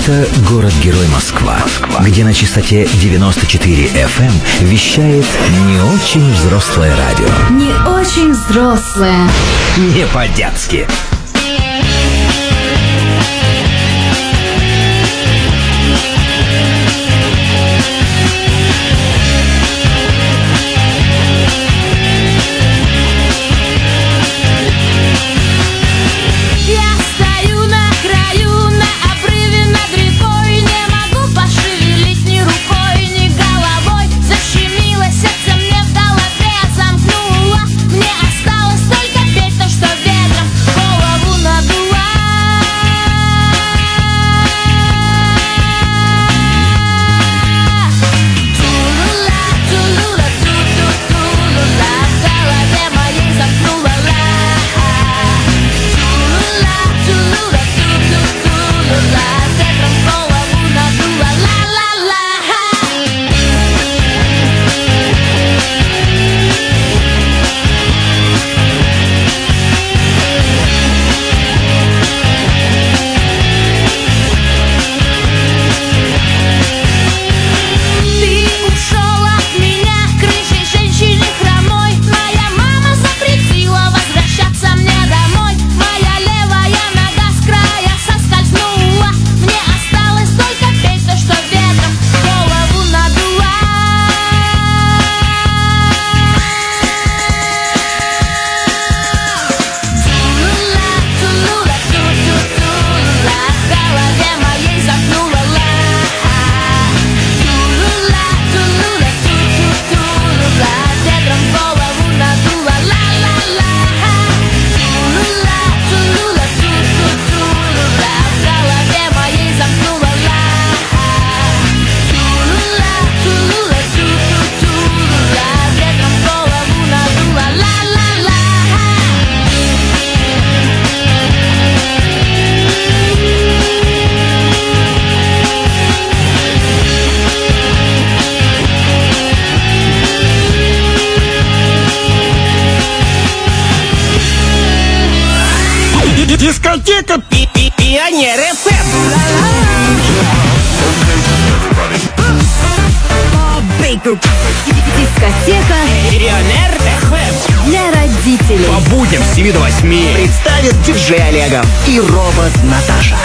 Это город-герой Москва, где на частоте 94 FM вещает не очень взрослое радио. Не очень взрослое. Не по-детски. Дискотека Пионер ФМ. Дискотека Пионер ФМ. для родителей. По будням с 7 до 8 представят диджей Олегов и робот Наташа.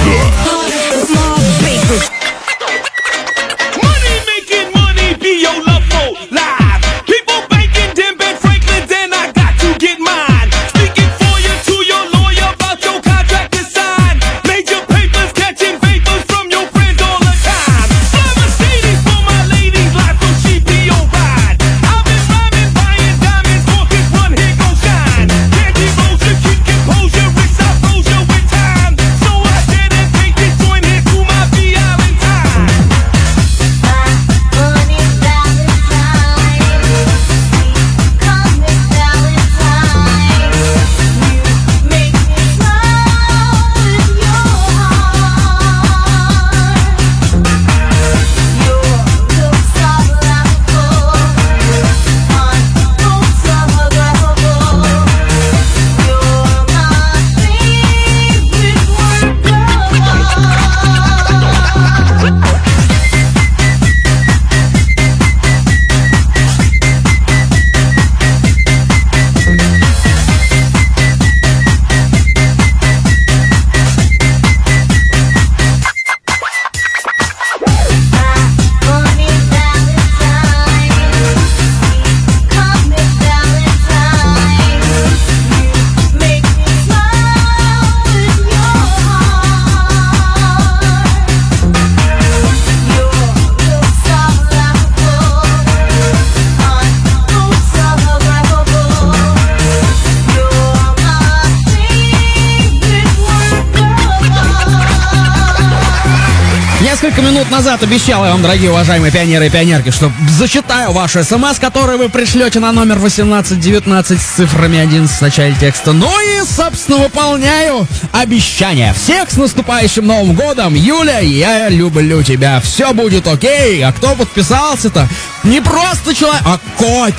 Несколько минут назад обещал я вам, дорогие уважаемые пионеры и пионерки, что зачитаю ваши смс, которые вы пришлете на номер 1819 с цифрами 11 в начале текста. Ну и, собственно, выполняю обещание. Всех с наступающим Новым годом! Юля, я люблю тебя. Все будет окей. А кто подписался-то? Не просто человек, а Котя.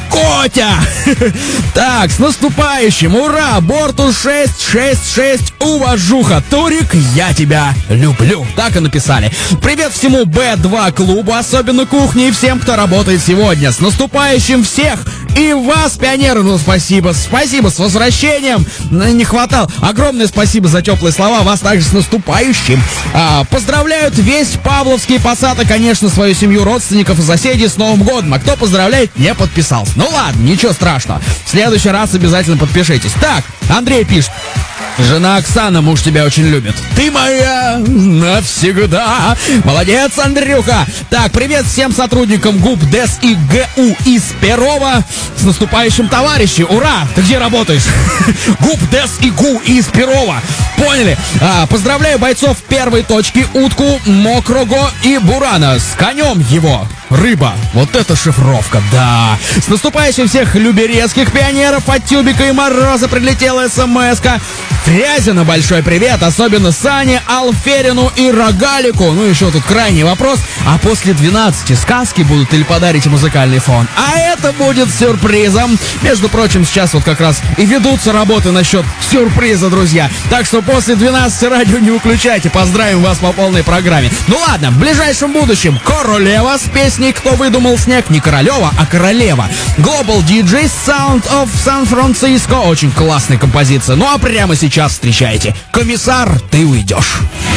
Котя! Так, с наступающим! Ура! Борту 666, уважуха! Турик, я тебя люблю! Так и написали. Привет всему Б2 клубу, особенно кухне и всем, кто работает сегодня. С наступающим всех! И вас, пионеры, ну спасибо, спасибо, с возвращением. Не хватало. Огромное спасибо за теплые слова, вас также с наступающим. Поздравляют весь Павловский Посад и, конечно, свою семью, родственников и соседей с Новым годом. А кто поздравляет, не подписался. Ну ладно, ничего страшного. В следующий раз обязательно подпишитесь. Так, Андрей пишет. Жена Оксана, муж тебя очень любит. Ты моя навсегда. Молодец, Андрюха. Так, привет всем сотрудникам ГУП, ДЭС и ГУ из Перова. С наступающим, товарищи. Ура! Ты где работаешь? ГУП, ДЭС и ГУ из Перова. Поняли? Поздравляю бойцов первой точки, утку, мокрого и бурана. С конем его. Рыба. Вот это шифровка, да. С наступающим всех люберецких пионеров. От Тюбика и Мороза прилетела смс-ка. Фрязина большой привет, особенно Сане, Алферину и Рогалику. Ну еще тут крайний вопрос. А после 12 сказки будут или подарите музыкальный фон? А это будет сюрпризом. Между прочим, сейчас вот как раз и ведутся работы насчет сюрприза, друзья. Так что после 12 радио не выключайте. Поздравим вас по полной программе. Ну ладно, в ближайшем будущем Королева с песней «Кто выдумал снег». Не Королева, а Королева. Global DJ Sound of San Francisco. Очень классная композиция. Ну а прямо сейчас встречайте. Комиссар, ты уйдешь.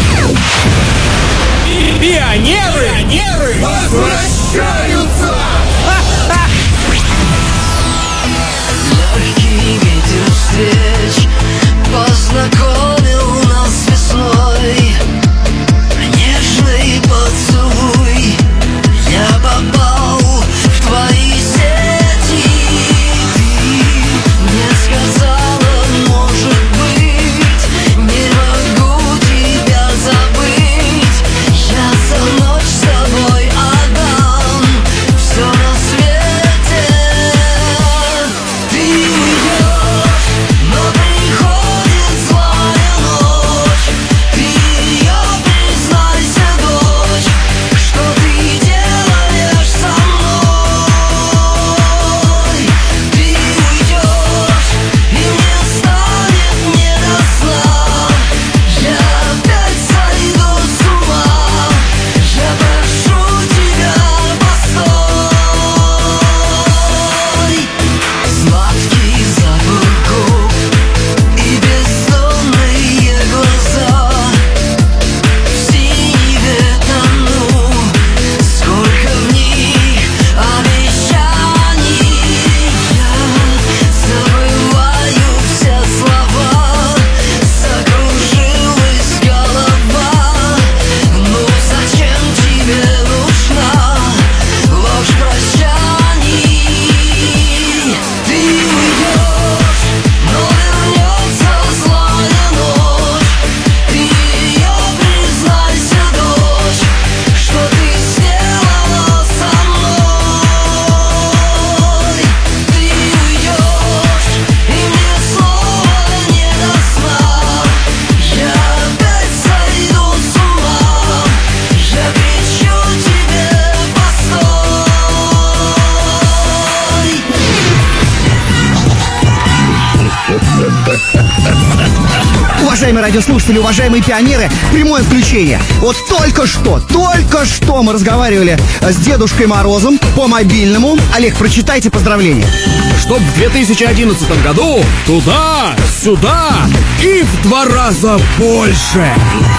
Пионеры возвращаются! Легкий ветер встреч познакомил нас с весной. Нежный поцелуй, я попал в твои сети. Ты мне сказала, может быть, не могу тебя забыть. Я за ночь с тобой отдам все на свете. Ты уйдешь, но приходит злая ночь. Ты ее признайся, дочь, что ты делаешь со мной. Ты уйдешь, и мне станет не до сна. Я опять сойду с ума. Я прошу тебя, постой. Сладкий запах губ и бездонные глаза. В синеве тону, сколько в них обещаний. Я забываю все слова, закружилась голова. Ну зачем тебе нужна ложь прощаний? Ты уйдешь, но вернется злая ночь. Ты ее признайся, дочь, что ты сделала со мной. Ты уйдешь, и мне снова не до сна. Я опять сойду с ума. Я кричу тебе, постой. Уважаемые радиослушатели, уважаемые пионеры, прямое включение. Вот только что мы разговаривали с Дедушкой Морозом по мобильному. Олег, прочитайте поздравления. Чтоб в 2011 году туда, сюда и в 2 раза больше.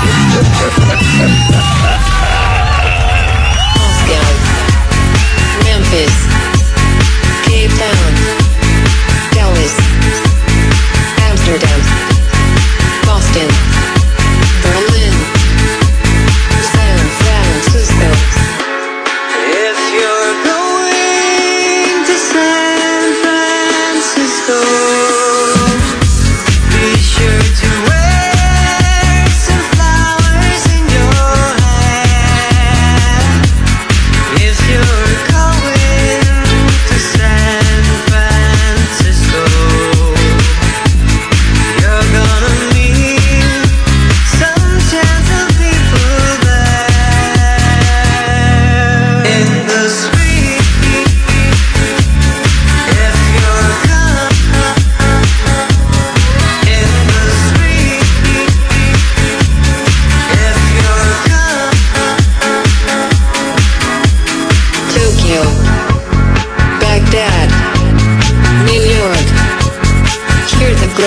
Moscow, Memphis, Cape Town, Dallas, Amsterdam, Boston, Berlin, San Francisco. If you're going to San Francisco, be sure to wear some flowers in your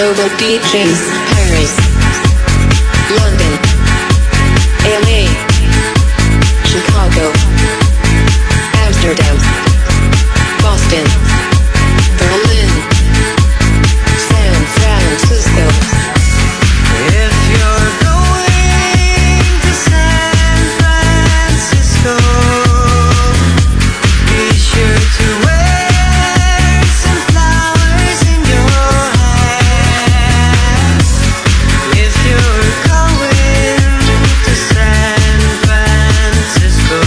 Global DJs, Paris, London, LA, Chicago, Amsterdam, Boston, Berlin, San Francisco. If you're going to San Francisco, be sure to wear some flowers in your hair. If you're going to San Francisco,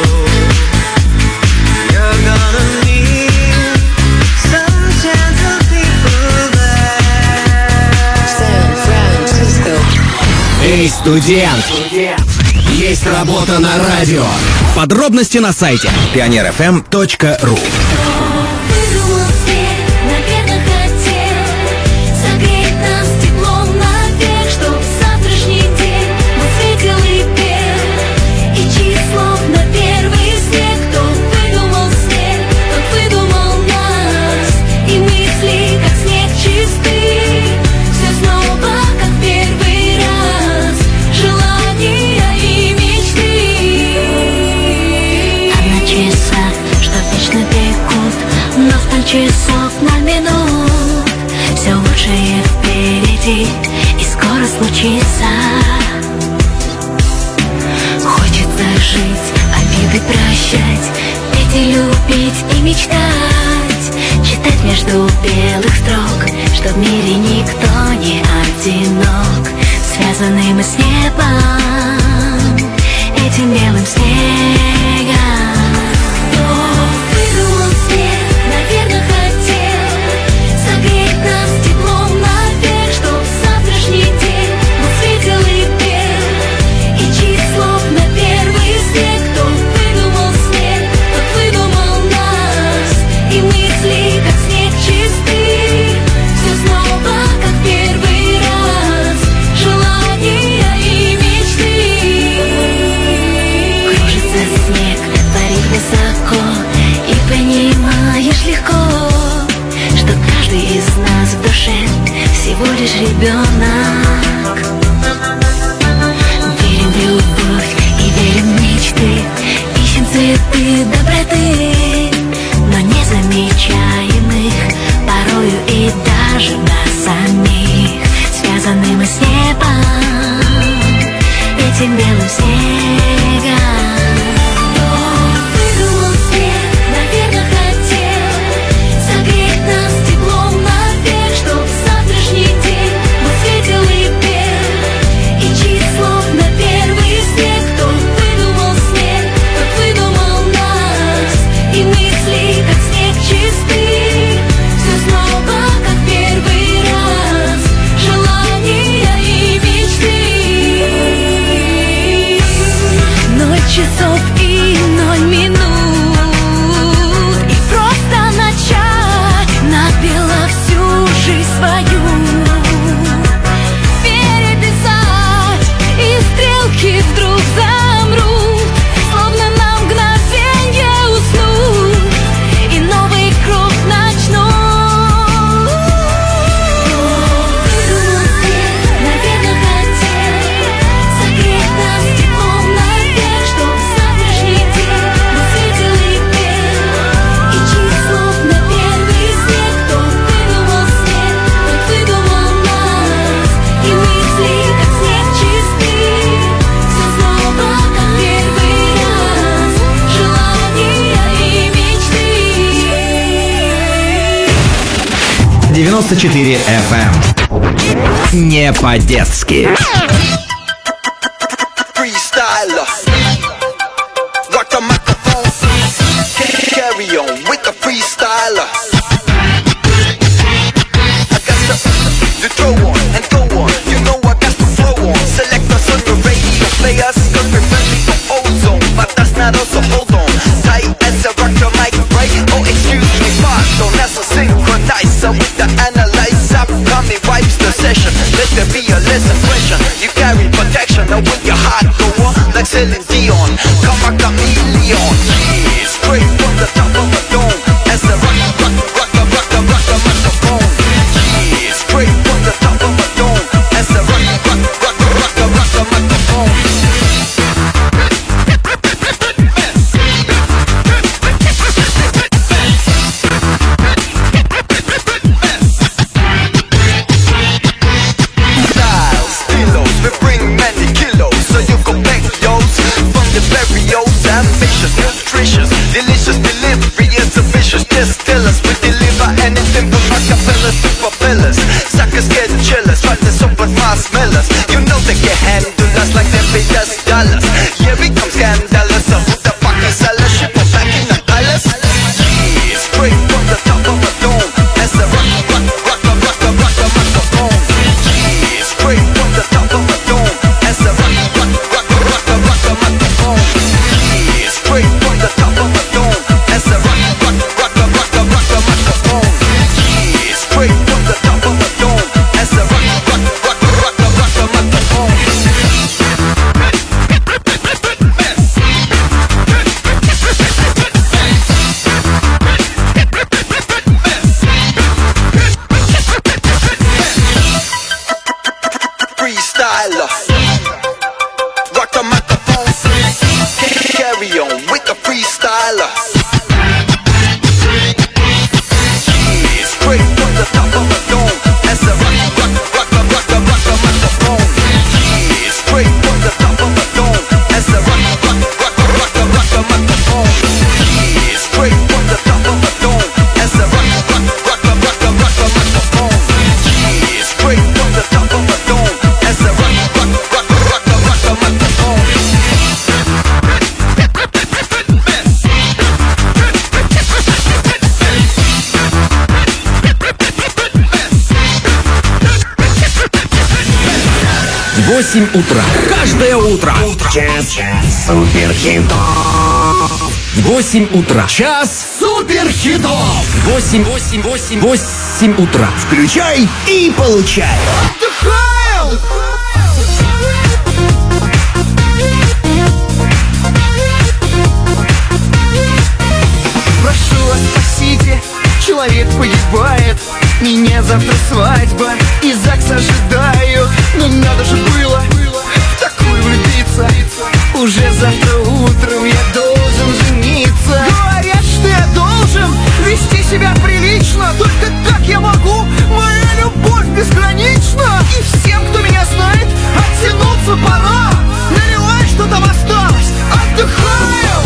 you're gonna meet some gentle people there. San Francisco. Эй, студент! Есть работа на радио. Подробности на сайте pionerfm.ru. Выдумал свет, наверное, хотел согреть нас теплом навек, чтоб завтрашний день он светил и пел. И число на первый снег, кто выдумал свет, тот выдумал нас. И мысли, как снег чисты, все снова, как первый раз. Желания и мечты. А на часах, что вечно бегут, но столь часов на минут. Все лучшее впереди и скоро случится. Хочется жить, обиды прощать, петь и любить и мечтать. Читать между белых строк, что в мире никто не одинок. Связаны мы с небом, этим белым снегом. Выдумал свет, наверное, хотел согреть нас теплом навек, чтоб завтрашний день он светил и пел. И число на первый снег, кто выдумал свет, тот выдумал нас. И мысли, как снег чисты, все снова, как первый раз. Желания и мечты. Кружится снег, парит высоко, и понимаешь легко, что каждый из нас в душе всего лишь ребенок. Верим в любовь и верим в мечты, ищем цветы доброты, но не замечаем их порою и даже нас самих. Связаны мы с небом, этим белым снегом. Выдумал свет, наверное, хотел согреть нас теплом навек, чтоб завтрашний день он светил и пел. И число на первый снег, кто выдумал свет, тот выдумал нас. И мысли, как снег чисты, все снова, как первый раз. Желания и мечты. 0 часов и 0 минут, и просто начать напела всю жизнь свою. Переписать, и стрелки вдруг замрут, словно на мгновенье уснут, и новый круг начнут. Выдумал свет, наверное, хотел согреть нас теплом навек, чтоб завтрашний день он светил и пел. И число на первый снег, кто выдумал свет, тот выдумал нас. И мысли, как снег чисты, все снова, как первый раз. Желания и мечты. 94 FM. Не по-детски. Freestyler, rock the microphone, carry on with the freestyler. I got to throw on and go on, you know I got to flow on. Select us on the radio, play us, cause we're friendly for ozone. But that's not us, so hold on tight as I rock the mic, right? Oh, excuse me, pardon, that's a synchronizer with the analyzer. Come and wipes the session, let there be a less impression. You carry protection, now with your heart go on like Celine Dion. Come a chameleon, yeah, straight from the top of the dome. As I rock the microphone, yeah, straight from the nutritious, delicious delivery is a vicious. Just tell us we deliver anything from acapellas to papellas. Suckers get jealous, try to sober marshmallows. You know they can handle us like they pay us dollars. Here we come scandalous, so who the fuck is Alice? She put back in the palace. Yeah, straight from the top of a dome. As a rock microphone. Yeah, straight from the top of a dome. As a rock microphone. Yeah, straight from the top of a dome. As a rock microphone. Yeah, straight from the top of a dome. As a rock microphone. Freestyler, rock the microphone. Carry on with the freestyler. Yeah, straight from the top of a dome. As a rock the microphone. Yeah, straight from the top of a dome. As a rock the microphone. Yeah, straight from the top of a dome. As a rock the microphone. Yeah, straight from the top of a dome. As a rock the microphone. Восемь утра. Каждое утро. Час суперхитов. 8 утра. Час суперхитов. 8 утра. Включай и получай. Отдыхаем! Прошу вас, спасите, человек погибает. Меня завтра свадьба, и ЗАГС ожидаю. Но надо же было в такую влюбиться. Уже завтра утром я должен жениться. Говорят, что я должен вести себя прилично. Только как я могу? Моя любовь безгранична. И всем, кто меня знает, оттянуться пора. Наливай, что там осталось. Отдыхаем!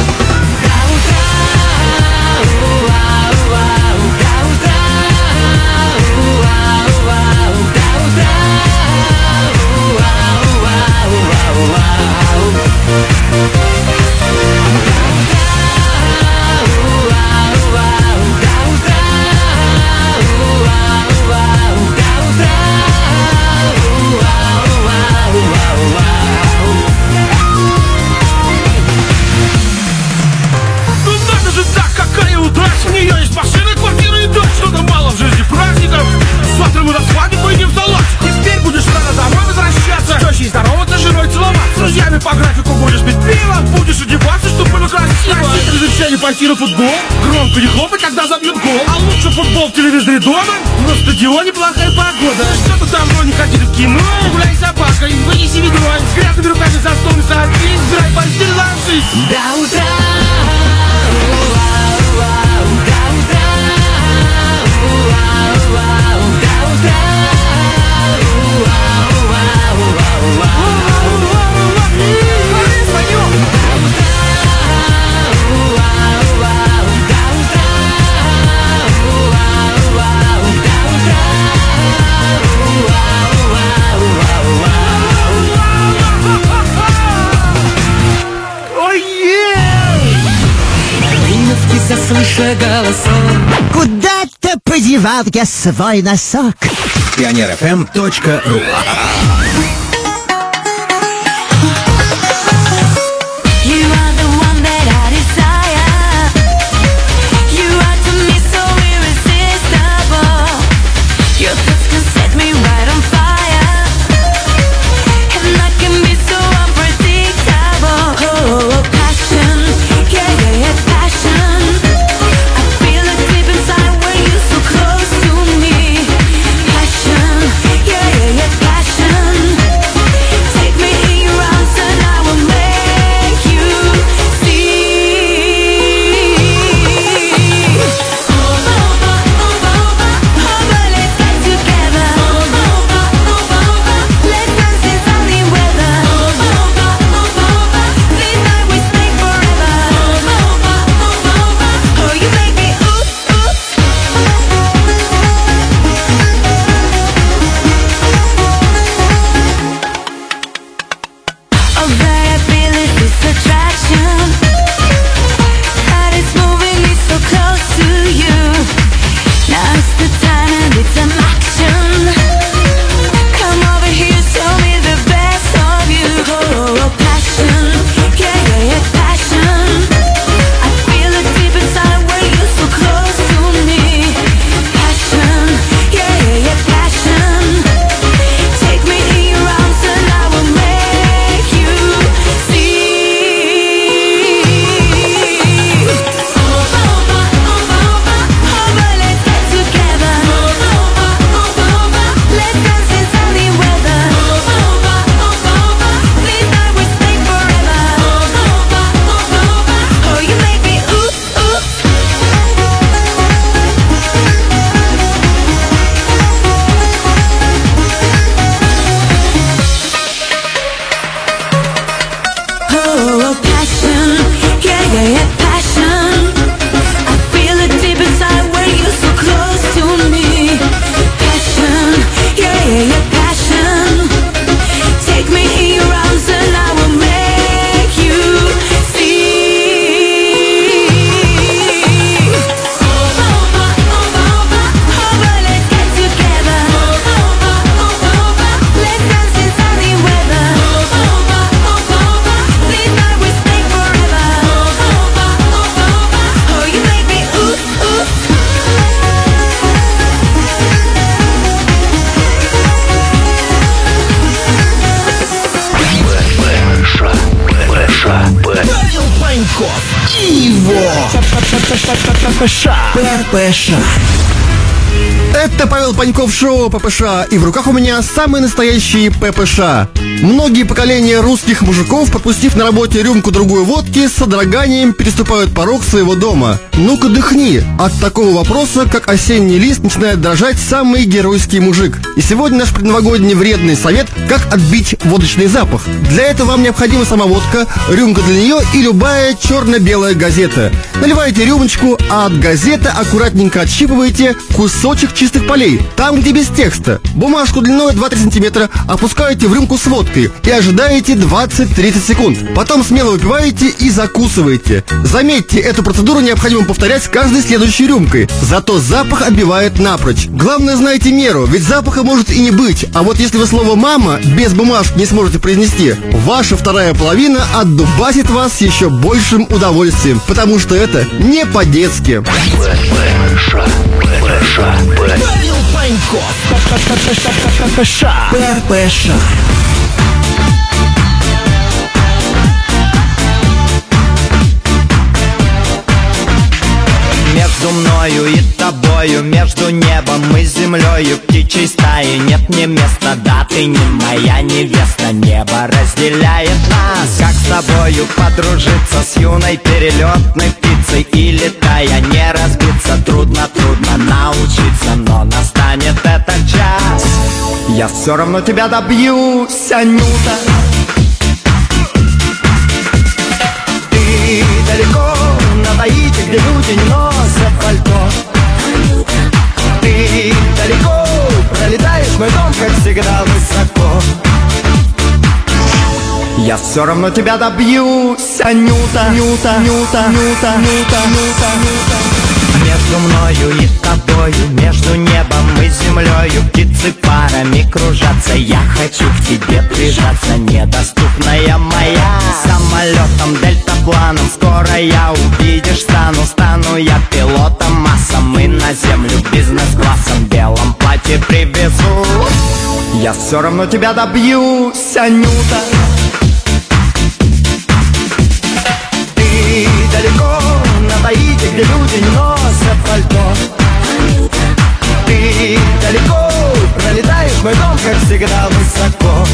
У нее есть машина, квартира и дочь. Что-то мало в жизни праздников. Завтра мы на свадьбу поедем в салатик. Теперь будешь рано домой возвращаться. С тещей здороваться, с женой целоваться. С друзьями по графику будешь пить пиво. Будешь одеваться, чтобы было красиво. Просить разрешение пойти на футбол. Громко не хлопать, когда забьют гол. А лучше футбол в телевизоре дома. На стадионе плохая погода. Что-то давно не ходили в кино. Гуляй с собакой, вынеси ведро. С грязными руками за стол не садись. Сбирай постель, ложись. До утра. Заслыша голосок. Куда-то подевал я свой носок. Pioneer.fm.ru. Passion, Паньков и его ППШ. Это Павел Паньков, шоу ППШ, и в руках у меня самый настоящий ППШ. Многие поколения русских мужиков, пропустив на работе рюмку-другую водки, с содроганием переступают порог своего дома. Ну-ка дыхни. От такого вопроса, как осенний лист, начинает дрожать самый геройский мужик. И сегодня наш предновогодний вредный совет, как отбить водочный запах. Для этого вам необходима сама водка, рюмка для нее и любая черно-белая газета. Наливайте рюмочку, а от газеты аккуратненько отщипываете кусочек чистых полей, там, где без текста. Бумажку длиной 2-3 сантиметра опускаете в рюмку с водкой и ожидаете 20-30 секунд. Потом смело выпиваете и закусываете. Заметьте, эту процедуру необходимо повторять с каждой следующей рюмкой. Зато запах отбивает напрочь. Главное, знайте меру, ведь запаха может и не быть. А вот если вы слово «мама» без бумажки не сможете произнести, ваша вторая половина отдубасит вас с еще большим удовольствием, потому что это не по-детски. Павел Паньков. ППШ. Между мною и тобою, между небом и землею, птичьей стаи нет мне места. Да, ты не моя невеста, небо разделяет нас. Как с тобою подружиться, с юной перелетной птицей, и летая не разбиться, трудно научиться, но настанет этот час. Я все равно тебя добьюсь, Анюта. Ты далеко на Таити, где люди не носят пальто. Ты далеко пролетаешь мой дом, как всегда, высоко. Я все равно тебя добьюсь, Анюта. Между мною и тобою, между небом и землею, птицы парами кружатся. Я хочу к тебе прижаться, недоступная моя. Самолетом, дельтапланом, скоро я, увидишь, стану я пилотом массом. И на землю бизнес-классом в белом платье привезу. Я все равно тебя добьюсь, Анюта. Ты далеко на Таити, где люди не носят пальто. Ты далеко пролетаешь мой дом, как всегда, высоко.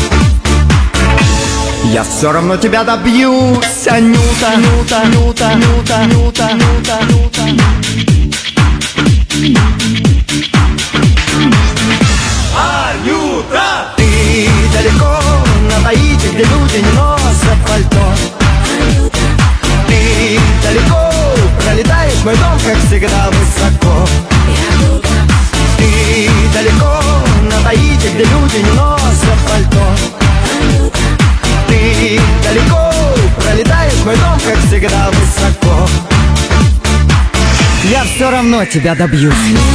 Я все равно тебя добьюсь, Анюта. Анюта! Ты далеко на Таити, где люди не носят пальто. Ты далеко пролетаешь мой дом, как всегда, высоко. Ты далеко на Таити, где люди не носят пальто. Ты далеко пролетаешь мой дом, как всегда, высоко. Я все равно тебя добьюсь.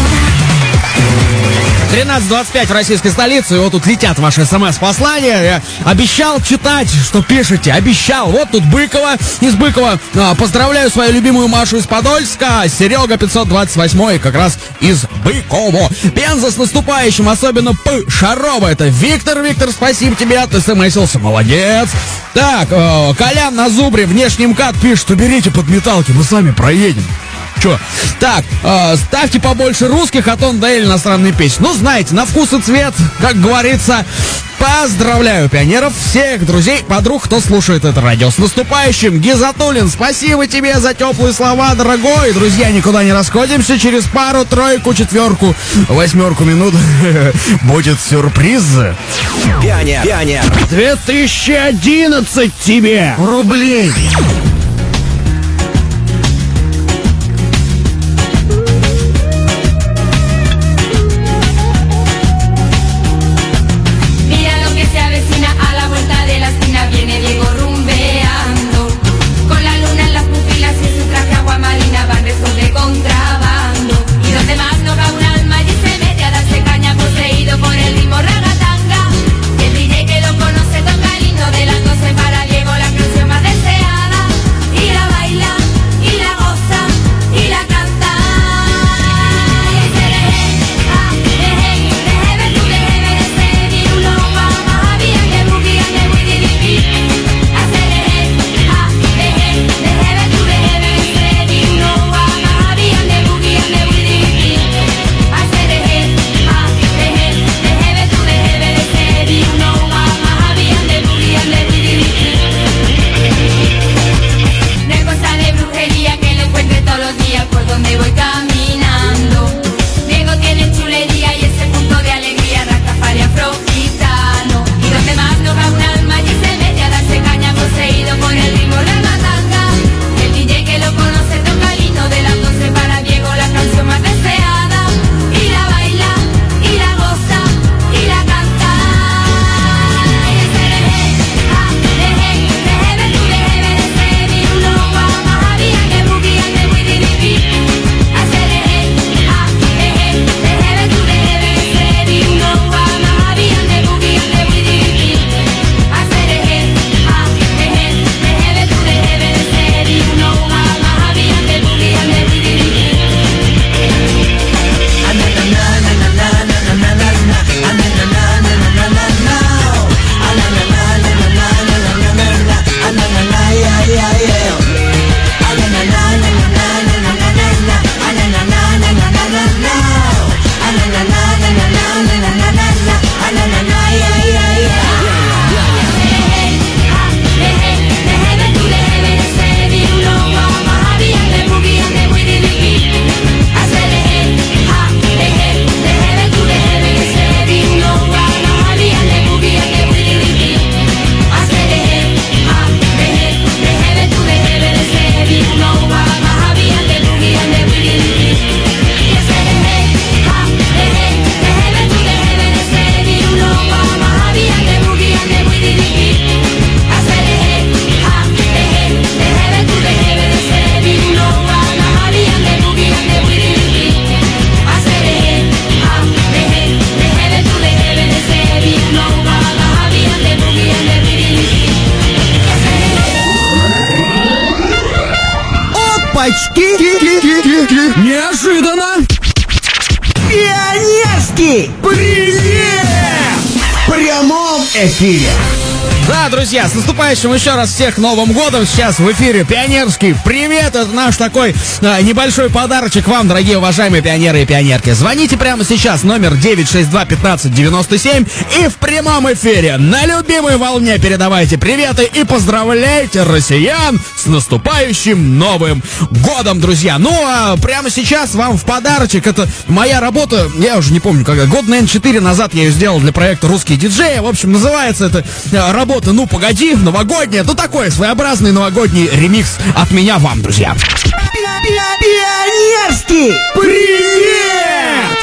13:25 в российской столице, и вот тут летят ваши смс-послания. Я обещал читать, что пишете, обещал. Вот тут Быкова из Быкова. Поздравляю свою любимую Машу из Подольска. Серега 528 как раз из Быкова. Пенза с наступающим, особенно П. Шарова. Это Виктор, спасибо тебе, ты смсился, молодец. Так, Колян на Зубре, внешний МКАД пишет, уберите подметалки, мы сами проедем. Чё? Так, ставьте побольше русских, а то надоели иностранные песни. Ну, знаете, на вкус и цвет, как говорится. Поздравляю пионеров, всех друзей, подруг, кто слушает это радио. С наступающим, Гизатуллин, спасибо тебе за теплые слова, дорогой. Друзья, никуда не расходимся, через пару, тройку, четверку, 8 минут будет сюрприз. Пионер. 2011 тебе рублей. El DJ que lo conoce toca el himno de las 12 para Diego, la canción más deseada. Опачки! Неожиданно! Пионерский привет! В прямом эфире. Да, друзья, с наступающим еще раз всех Новым годом. Сейчас в эфире Пионерский привет. Это наш такой небольшой подарочек вам, дорогие уважаемые пионеры и пионерки. Звоните прямо сейчас, номер 962-1597. И в прямом эфире на любимой волне передавайте приветы и поздравляйте россиян с наступающим Новым годом, друзья. Ну, а прямо сейчас вам в подарочек. Это моя работа, я уже не помню, когда, год, наверное, 4 назад я ее сделал для проекта «Русские диджеи». В общем, называется это работа «Ну, погоди», новогодняя. Ну, такой своеобразный новогодний ремикс от меня вам, друзья. Пионерский привет!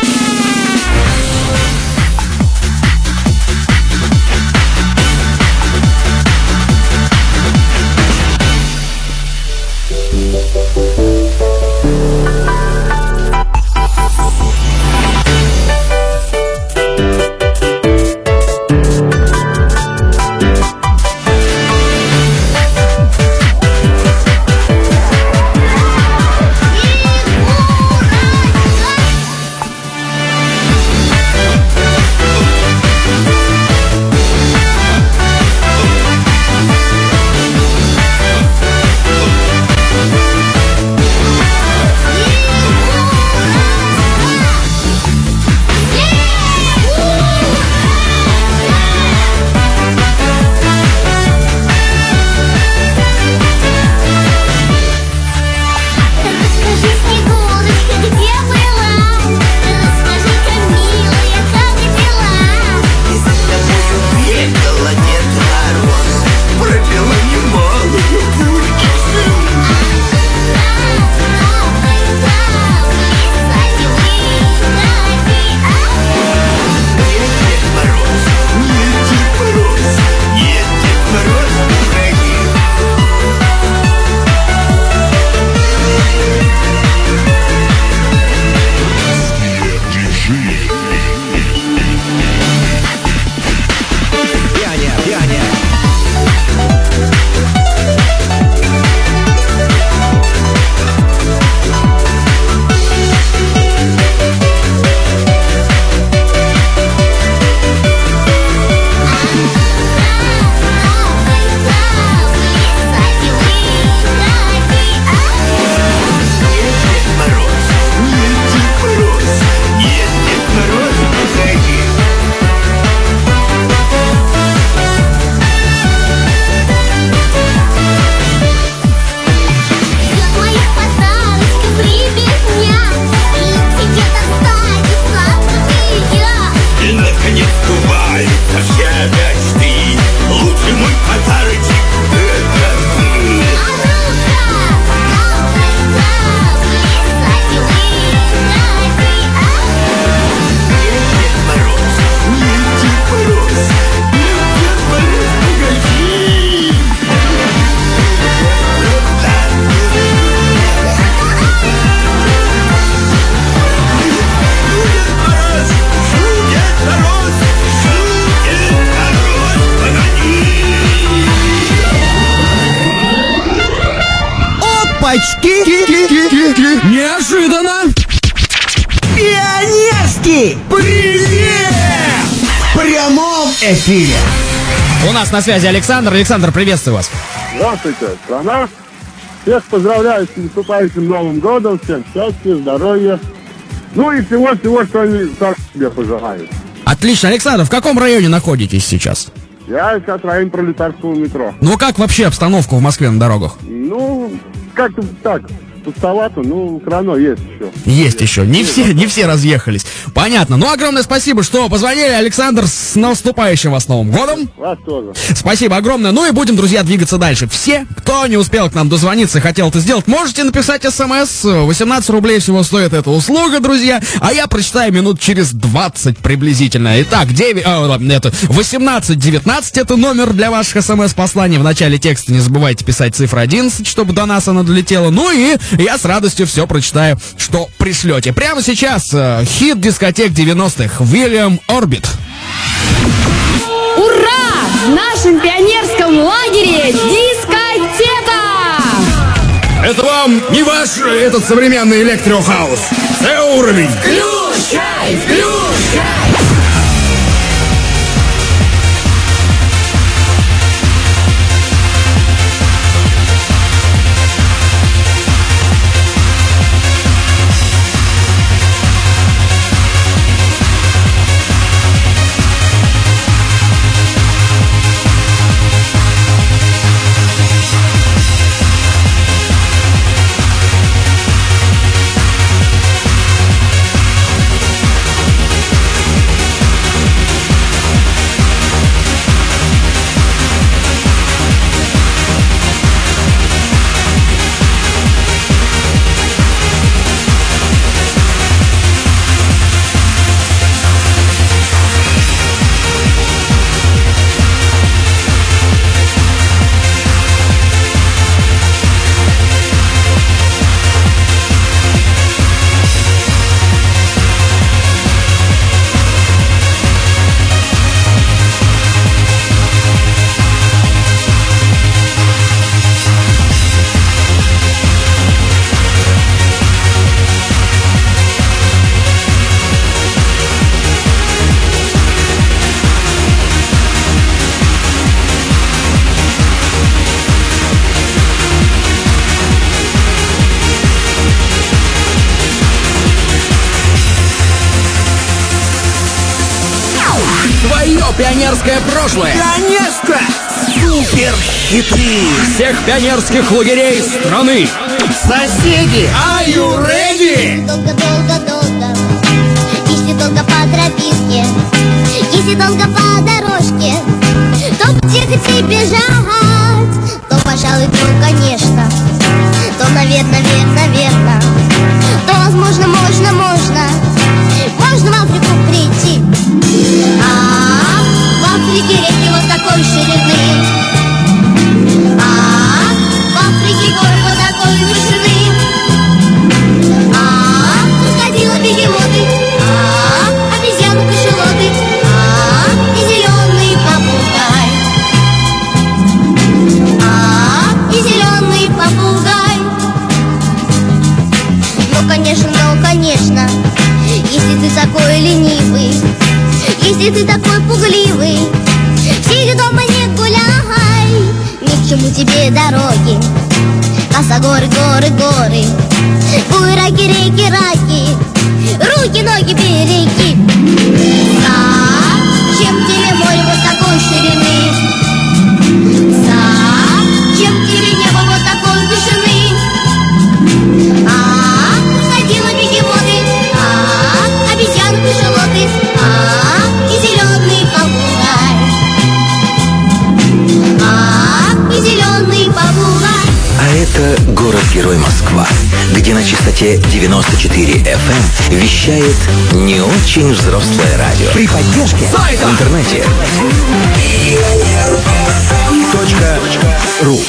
Неожиданно! Пионерский привет! В прямом эфире. У нас на связи Александр. Александр, приветствую вас. Здравствуйте, страна. Всех поздравляю с наступающим Новым годом. Всем счастья, здоровья. Ну и всего-всего, что они сами себе пожелают. Отлично. Александр, в каком районе находитесь сейчас? Я сейчас в районе Пролетарского метро. Ну, как вообще обстановка в Москве на дорогах? Ну, как-то так, пустовато, ну, все равно есть еще. Есть еще. Не все разъехались. Понятно. Ну, огромное спасибо, что позвонили. Александр, с наступающим вас Новым годом. Вас тоже. Спасибо огромное. Ну и будем, друзья, двигаться дальше. Все, кто не успел к нам дозвониться, хотел это сделать, можете написать смс. 18 рублей всего стоит эта услуга, друзья. А я прочитаю минут через 20 приблизительно. Итак, 1819 это номер для ваших смс-посланий. В начале текста не забывайте писать цифру 11, чтобы до нас она долетела. Ну и я с радостью все прочитаю, что пришлете. Прямо сейчас хит дискотек 90-х. William Orbit. Ура! В нашем пионерском лагере дискотека! Это вам не ваш этот современный электрохаус. Это уровень. Включай, включай. Пионерское прошлое. Конечно! Супер хиты! Всех пионерских лагерей страны. Соседи! Are you ready? Долго-долго-долго, если долго по тропинке, если долго по дорожке, то тихо бежать, то, пожалуй, то, конечно, то, наверное, верно, то, возможно, можно в Африку прийти. В Африке реки вот такой ширины, в Африке горы вот такой вышины, крокодилы, бегемоты, обезьяны, кашалоты, и зеленый попугай, и зеленый попугай. Ну, конечно, если ты такой ленивый, если ты такой пугливый, сиди дома, не гуляй, ни к чему тебе дороги, косогоры, горы, буераки, реки, руки, ноги береги. Зачем тебе море вот такой ширины? Зачем тебе небо вот такой вышины? Крокодилы, бегемоты, обезьяны, кашалоты, и зеленый попугай, и зеленый попугай. А это город-герой Москва, где на частоте 94 FM вещает не очень взрослое радио. При поддержке в интернете .ру.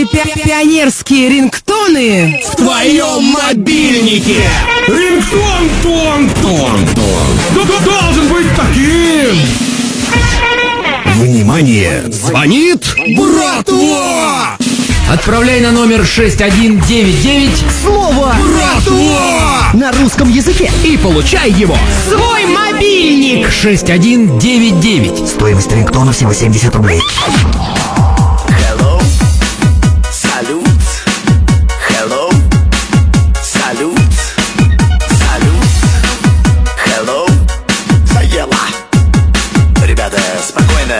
пионерские рингтоны В твоем мобильнике. Рингтон, тон. Должен быть таким. Внимание! Звонит братва! Отправляй на номер 6199 слово Братва! на русском языке. и получай его. Свой мобильник. 6199. Стоимость рингтона всего 70 рублей. Hello, салют. Hello, салют. Салют. Hello, заела. Ребята, спокойно.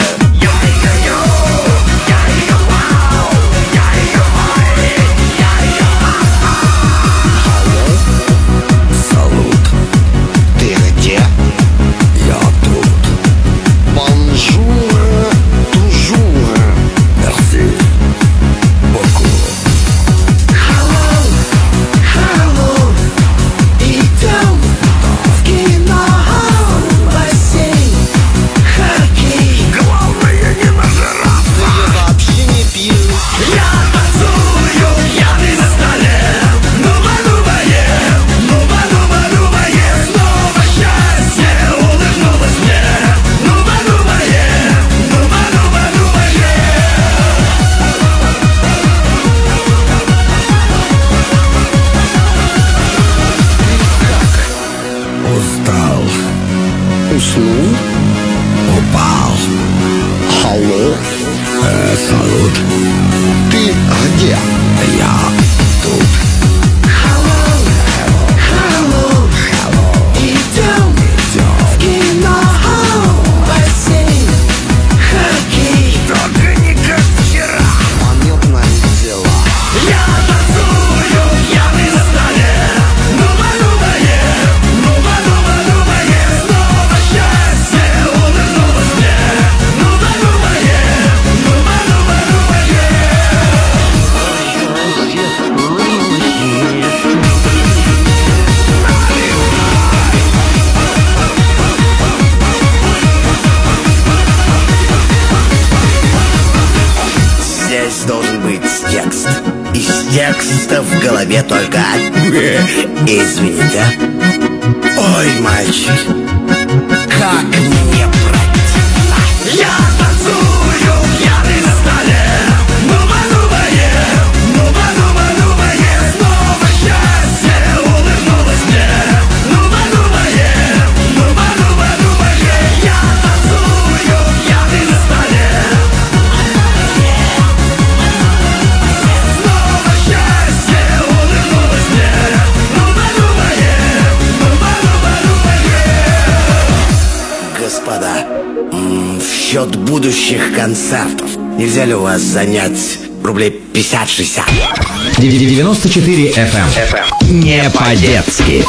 Салут. Ты где? Я тут. Bonjour, toujours. Merci. Beaucoup. Hello, hello. Идем в кино, бассейн, хоккей. Главное не нажраться. Я вообще не пью. Я танцую, пьяный на столе. Нуба-нуба-е, нуба-нуба-нуба-е. Снова счастье улыбнулось мне. Нуба-нуба-е, нуба-нуба-нуба-е. Устал. Уснул. Упал. Алло. Салют. Ты где? Я тут. Hello. Идем в кино, бассейн, хоккей. Только не как вчера. Моментные дела. Я танцую, пьяный на столе. Нуба-нуба-е, нуба-нуба-нуба-е. Снова счастье улыбнулось мне. Нуба-нуба-е, нуба-нуба-нуба-е. Здесь должен быть текст. Из текста в голове только извините. Ой, мальчик, как мне противно. Я танцую, пьяный на столе. Нуба-нуба-е, нуба-нуба-нуба-е. Снова счастье улыбнулось мне. Нуба-нуба-е, нуба-нуба-нуба-е. Я танцую, пьяный на столе. Снова счастье улыбнулось мне. Нуба-нуба-е, нуба-нуба-нуба-е. Господа, в счет будущих концертов нельзя ли у вас занять рублей 50-60? 94 FM. Не по-детски.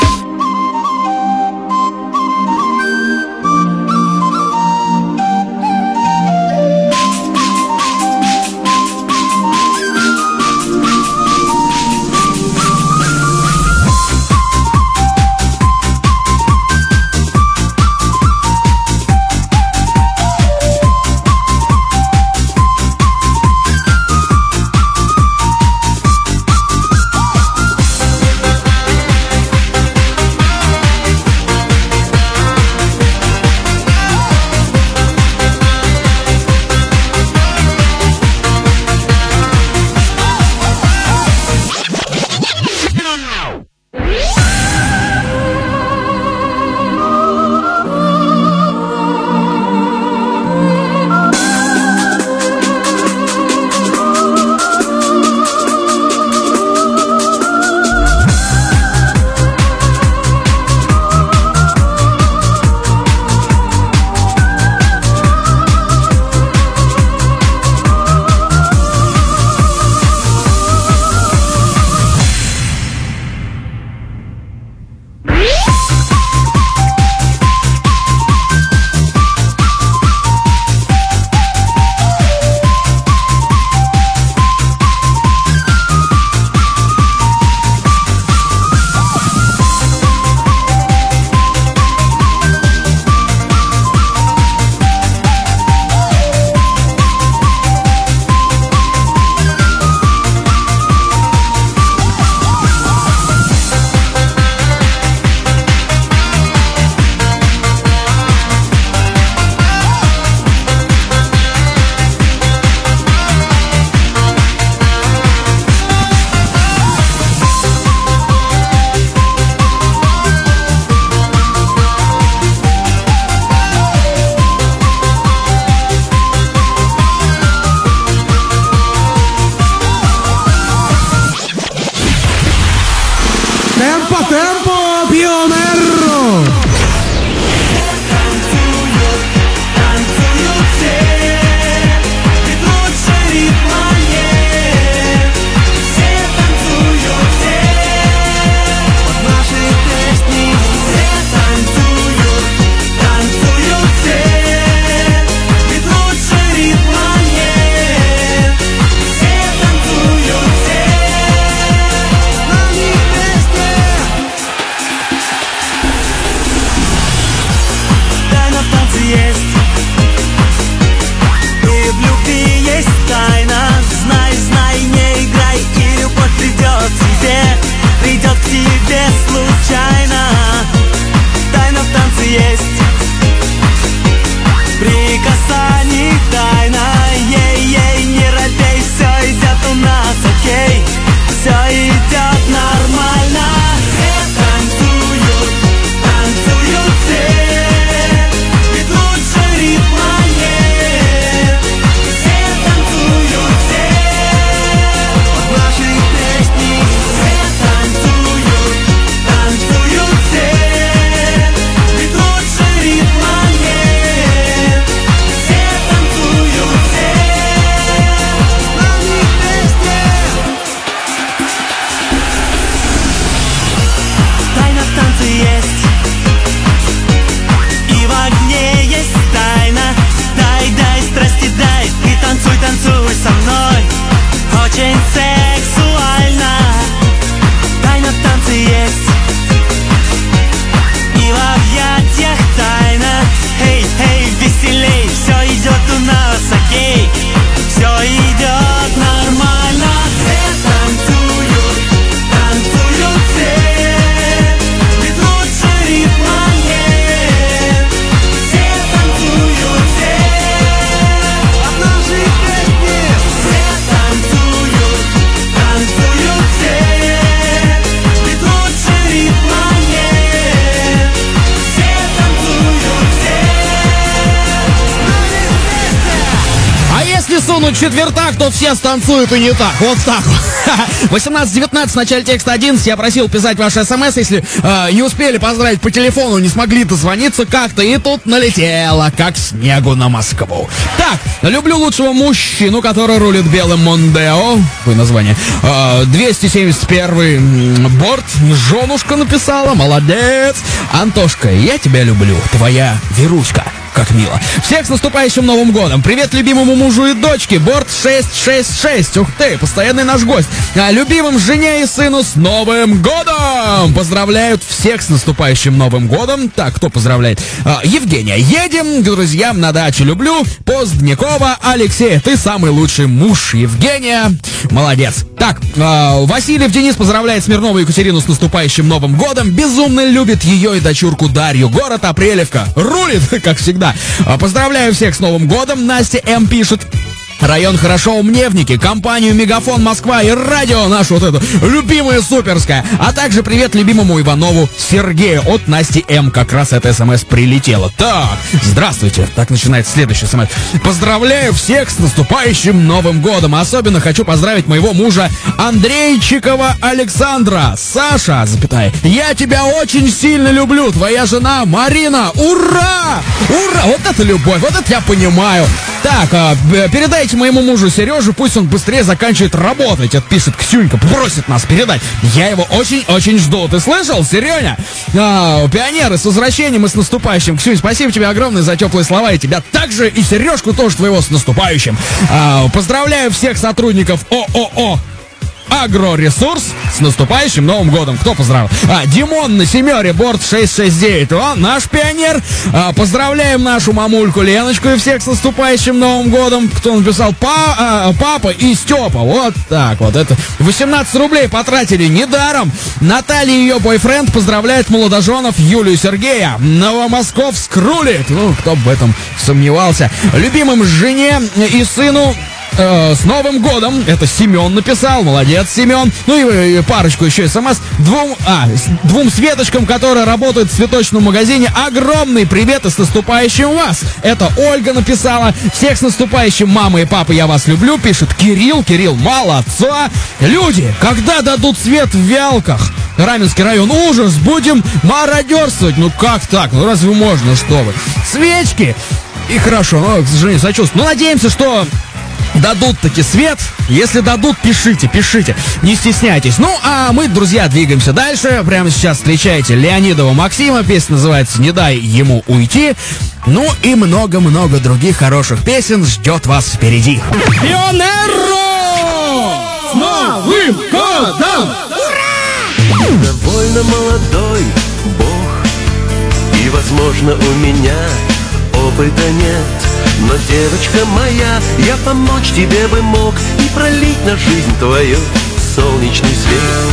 если сунуть четвертак, то все станцуют и не так. Вот так вот. 18:19 в начале текста 11. Я просил писать ваши смс, если не успели поздравить по телефону, не смогли дозвониться как-то. И тут налетело, как снегу на Москву. Так, люблю лучшего мужчину, который рулит белым Мондео. Какое название? 271 борт. Женушка написала. Молодец. Антошка, я тебя люблю. Твоя Веруська. Как мило. Всех с наступающим Новым годом. Привет любимому мужу и дочке. Борт 666. Ух ты, постоянный наш гость. А любимым жене и сыну с Новым годом. Поздравляют всех с наступающим Новым годом. Так, кто поздравляет? Евгения. Едем к друзьям на дачу. Люблю. Позднякова Алексей. Ты самый лучший муж. Евгения. Молодец. Так, Васильев Денис поздравляет Смирнову Екатерину с наступающим Новым годом. Безумно любит ее и дочурку Дарью. Город Апрелевка. Рулит, как всегда. Поздравляю всех с Новым годом. Настя М. пишет. Район хорошо умневники, компанию Мегафон Москва и радио нашу вот эту любимую суперская. А также привет любимому Иванову Сергею от Насти М. Как раз эта смс прилетела. Так, здравствуйте. Так начинается следующий смс. Поздравляю всех с наступающим Новым годом. Особенно хочу поздравить моего мужа Андрейчикова Александра. Саша, запятая, я тебя очень сильно люблю. Твоя жена Марина. Ура! Ура! Вот это любовь, вот это я понимаю. Так, передайте моему мужу Сереже, пусть он быстрее заканчивает работать. Отпишет Ксюнька, просит нас передать. Я его очень-очень жду. Ты слышал, Сереня? Пионеры, с возвращением и с наступающим. Ксюнь, спасибо тебе огромное за теплые слова. И тебя также, и Сережку тоже твоего с наступающим. Поздравляю всех сотрудников ООО Агроресурс с наступающим Новым годом. Кто поздравил? Димон на семере, борт 669. Он наш пионер. Поздравляем нашу мамульку Леночку и всех с наступающим Новым годом. Кто написал? Папа и Степа. Вот так вот. Это 18 рублей потратили недаром. Наталья и ее бойфренд поздравляет молодоженов Юлию и Сергея. Новомосковск рулит. Ну, кто бы в этом сомневался. Любимым жене и сыну с Новым годом. Это Семен написал. Молодец, Семен. Ну и парочку еще смс. Двум Светочкам, которые работают в цветочном магазине. Огромный привет и с наступающим вас. Это Ольга написала. Всех с наступающим, мама и папа, я вас люблю. Пишет Кирилл. Кирилл, молодца. Люди, когда дадут свет в Вялках? Раменский район, ужас, будем мародерствовать. Ну как так? Ну разве можно, что вы? Свечки. И хорошо, но, к сожалению, сочувствую. Но надеемся, что дадут таки свет. Если дадут, пишите, не стесняйтесь. Ну, а мы, друзья, двигаемся дальше. Прямо сейчас встречайте Леонидова Максима. Песня называется «Не дай ему уйти». Ну и много-много других хороших песен ждет вас впереди. Пионерро! С Новым годом! Ура! Довольно молодой Бог, и, возможно, у меня опыта нет. Но, девочка моя, я помочь тебе бы мог и пролить на жизнь твою солнечный свет.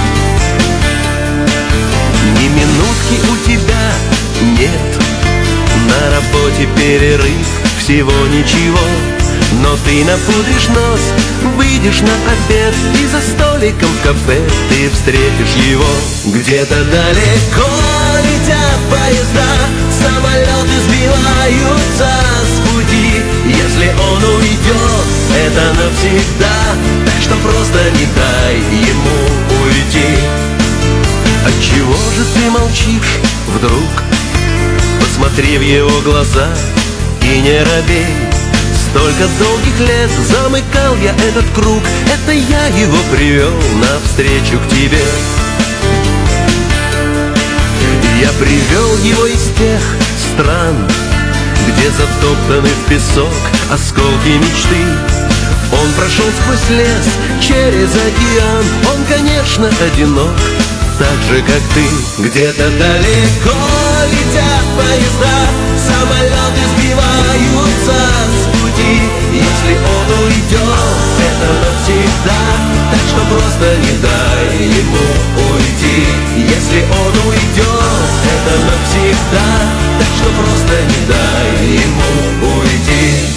Ни минутки у тебя нет, на работе перерыв, всего ничего. Но ты напудришь нос, выйдешь на обед, и за столиком в кафе ты встретишь его. Где-то далеко летят поезда, самолеты сбиваются с пути. Если он уйдет, это навсегда, так что просто не дай ему уйти. Отчего же ты молчишь вдруг? Посмотри в его глаза и не робей. Столько долгих лет замыкал я этот круг, это я его привел навстречу к тебе. Я привел его из тех стран, где затоптаны в песок осколки мечты. Он прошел сквозь лес, через океан, он, конечно, одинок, так же, как ты. Где-то далеко летят поезда, самолеты сбиваются с пути. Если он уйдет, это навсегда, так что просто не дай ему уйти. Если он уйдет, это навсегда, так что просто не дай ему уйти.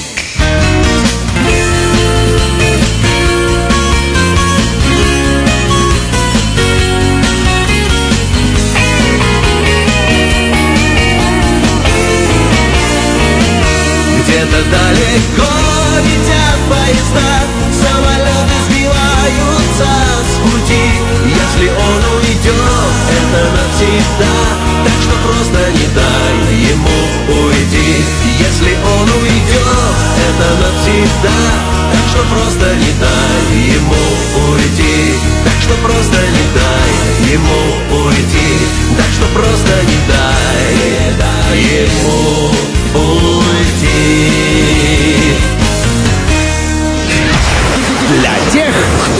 Где-то что просто не дай ему уйти. Так что просто не дай ему уйти. Так что просто не дай ему уйти. Для тех,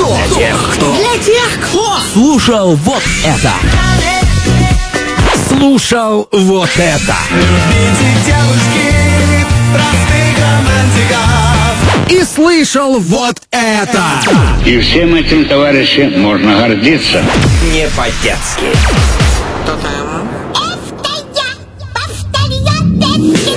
кто слушал вот это. Слушал вот это. И слышал вот это. И всем этим, товарищи, можно гордиться. Не по-детски. Это я, повторяю,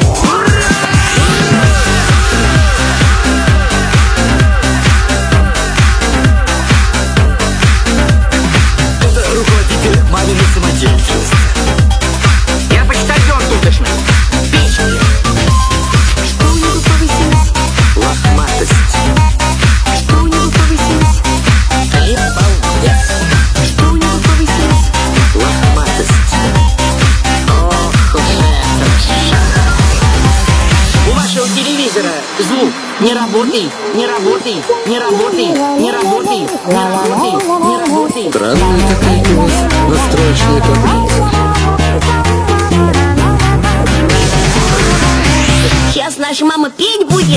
Это руководитель маминой самодеятельности. Я почтальон тутошный. Печки. Что у него повысилось? Лохматость. Что у него повысилось? Балбес. Что у него повысилось? Лохматость. Ох уж этот шаг. У вашего телевизора звук не работает, не работает, не работает, не работает, не работает, не работает. Странные какие-то у вас настроечные таблицы. Сейчас наша мама петь будет.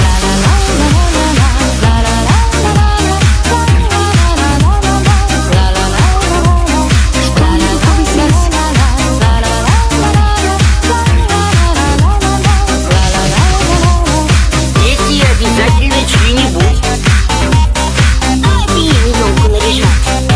Дети обязательно чьи-нибудь. Елку наряжать.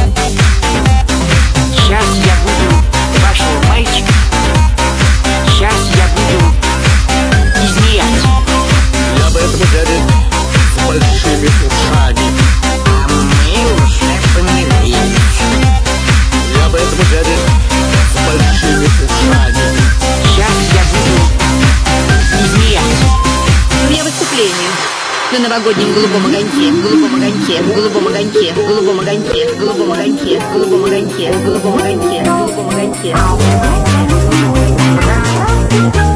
Сейчас я буду вашего мальчика. Сейчас я буду измерять. Я бы этому дяде с большими ушами. А мы уже помирились. Я бы этому дяде с большими ушами. Сейчас я буду измерять. У меня выступление на новогоднем голубом огоньке, голубом огоньке, голубом огоньке, голубом огоньке, голубом огоньке, голубом огоньке, голубом огоньке, голубом огоньке.